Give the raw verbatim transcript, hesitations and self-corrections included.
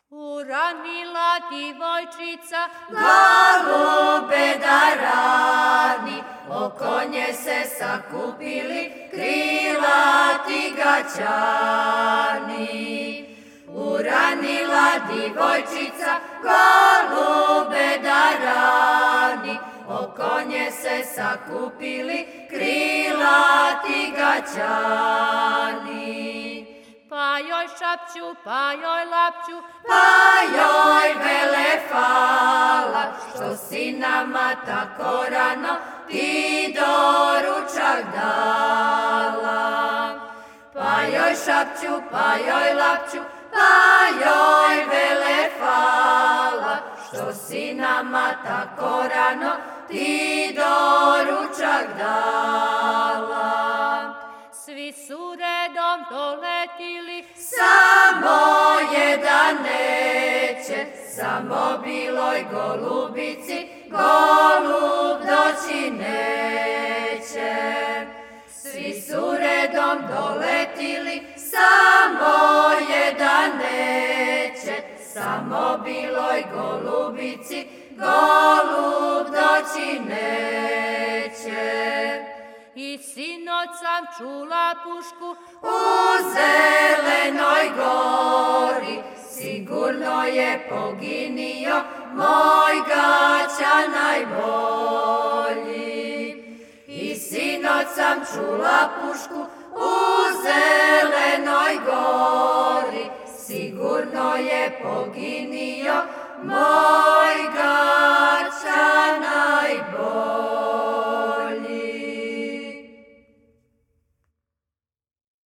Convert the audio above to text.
Uranila djevojčica golube da rani, oko nje se sakupili krilati gaćani. Uranila djevojčica golube da rani, oko nje se sakupili krilati gaćani. Pa joj šapću, pa joj lapću, pa joj vele hvala, što si nama tako rano ti doručak dala. Pa joj šapću, pa joj lapću, pa joj vele hvala, što si nama tako rano ti doručak dala. Svi su redom doletili, samo jedan neće, samo biloj golubici golub doći neće. Svi su redom doletili, samo jedan neće, samo biloj golubici golub doći neće. I sinoć sam čula pušku u zelenoj gori, sigurno je poginio moj gaća najbolji. I sinoć sam čula pušku u zelenoj gori, sigurno je poginio moj